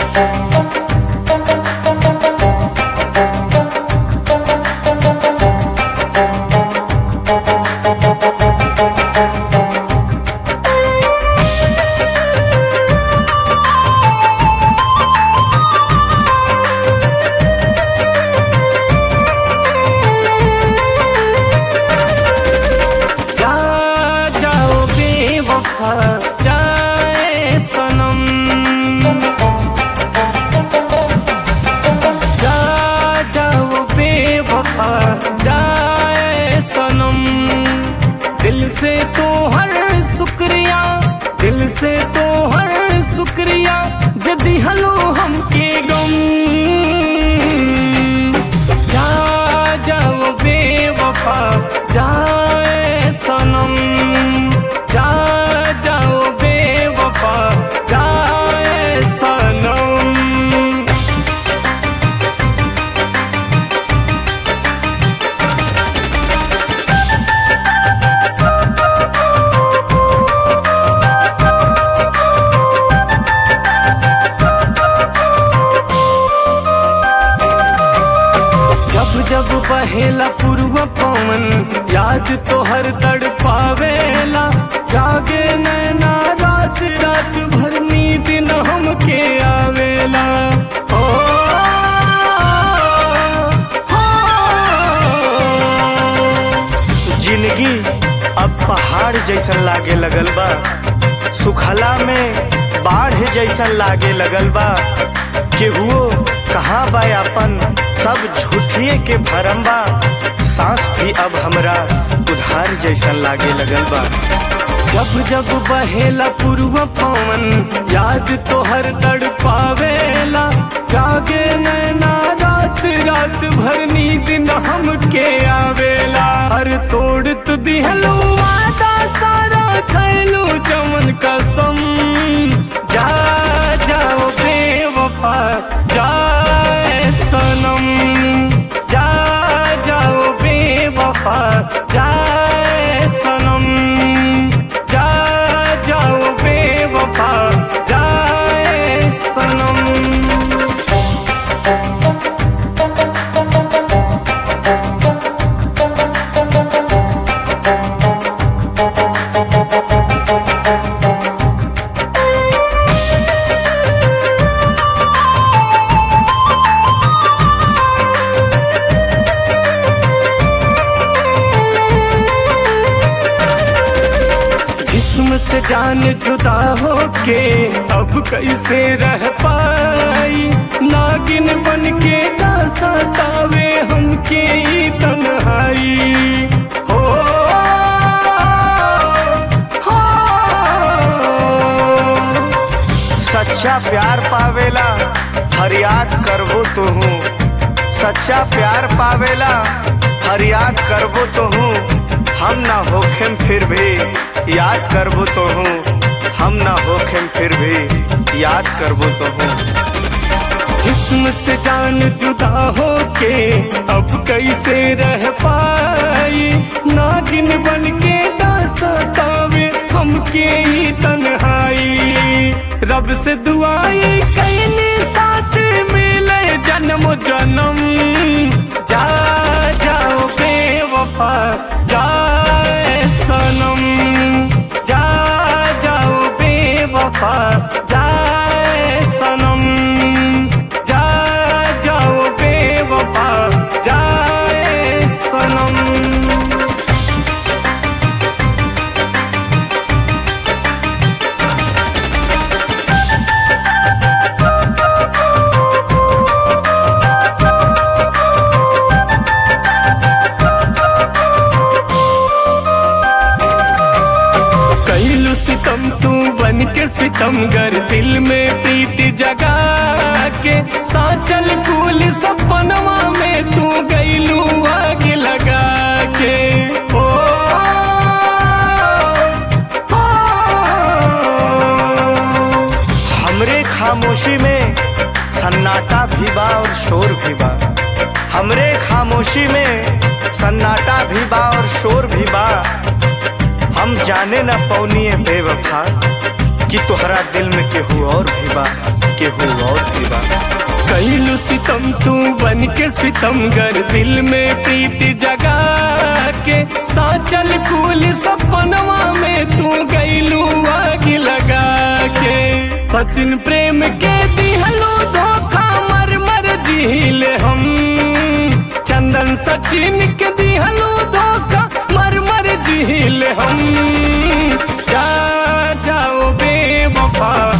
जाए सनम, जा जाओ बेवफा जाए सनम। दिल से तो हर शुक्रिया, दिल से तो हर शुक्रिया जदी हलो हमके गम। जा जाओ बेवफा जाए सनम, जा जाओ बेवफा जाए सनम। जब जब बहेला पूर्व पवन याद तो हर तड़ पावेला। जागे नैना रात रात भर नींद न हमके आवेला। ओ, जिंदगी अब पहाड़ जैसन लागे लगल बा, सुखला में बाढ़ जैसन लागे लगल बा। केहुओ कहाँ बा अपन, सब झूठिए के भरम बा। सांस भी अब हमरा उधार जैसन लागे लगल बा। जब जब बहेला पूर्व पवन याद तो हर तड़ पावेला। जागे नैना रात रात भर नींद न हमके आवेला। हर तोड़ तु दिहलो वादा सारा खैलू चमन कसम। जा जाओ बेवफा जाए सनम, जा जाओ बेवफा जाए सनम, जा जाओ बेवफा जाए सनम। जिस्म से जान जुदा होके अब कैसे रह पाई। नागिन बन के ना सतावे हमके तन्हाई। हो सच्चा प्यार पावेला फरियाद करबो तो हूँ। सच्चा प्यार पावेला फरियाद करबो तो हूँ। हम ना होखेम फिर भी याद करबो तो हूँ। हम ना होखेम फिर भी याद करबो तो हूँ। जिस्म से जान जुदा होके अब कैसे रह पाई। नागिन बन के ना सतावे हमके तन्हाई। रब से दुआई कईनी साथ मिले जन्म जन्म। जा जाओ बेवफा जाए सनम, जा जाओ बेवफा जाए सनम, जा जाओ बेवफा जाए सनम। कैलू सितम तू बन के सितमगर, दिल में प्रीति जगा के। साचल फूल सपनवा में तू गैलू आग लगा के। ओ, हमरे खामोशी में सन्नाटा भी बा और शोर भी बा। हमरे खामोशी में सन्नाटा भी बा और शोर भी बा। हम जाने न पौनिए बेवफा कि तोहरा दिल में केहू और भी बा, केहू केहू और के बा। कैलू सितम तू बन के सितमगर, दिल में प्रीति जगा के साचल कुल सपनवा में तू गैलू आग लगा के। सचिन प्रेम के दिहलो धोखा मर मर झील हम, चंदन सचिन के दिहलो धोखा मर मर झील हम। जा जाओ बेवफा